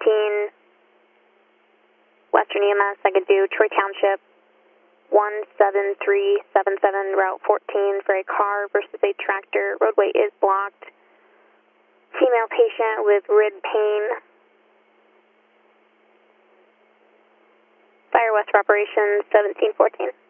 Western EMS, I could do Troy Township, 17377, Route 14 for a car versus a tractor. Roadway is blocked. Female patient with rib pain. Fire West for operations 1714.